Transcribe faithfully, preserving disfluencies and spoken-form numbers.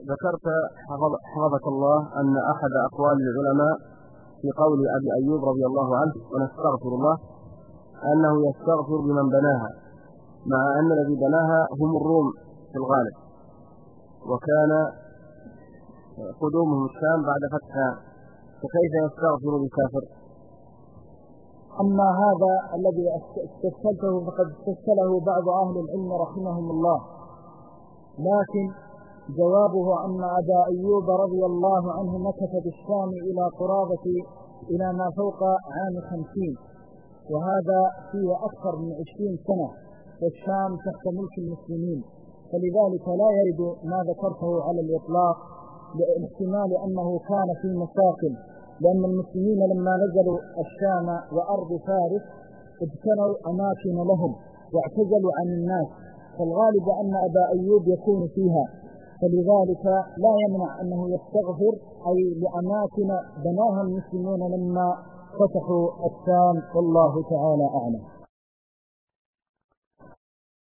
ذكرت حفظك الله أن أحد أقوال العلماء في قول أبي أيوب رضي الله عنه ونستغفر الله أنه يستغفر بمن بناها، مع أن الذي بناها هم الروم في الغالب، وكان قدومهم الشام بعد فتحها، فكيف يستغفر بالكافر؟ أما هذا الذي استشكلته فقد استشكله بعض أهل العلم رحمهم الله، لكن جوابه أن أبا أيوب رضي الله عنه مكث بالشام إلى قرابة إلى ما فوق عام خمسين، وهذا فيه أكثر من عشرين سنة، والشام تحت ملك المسلمين، فلذلك لا يرد ما ذكرته على الإطلاق، لاحتمال أنه كان في مساكن، لأن المسلمين لما نزلوا الشام وأرض فارس ابتنوا أماكن لهم واعتزلوا عن الناس، فالغالب أن أبا أيوب يكون فيها، فلذلك لا يمنع أنه يستغفر أي لأماكن بناها المسلمون لما فتحوا الشام، والله تعالى أعلم.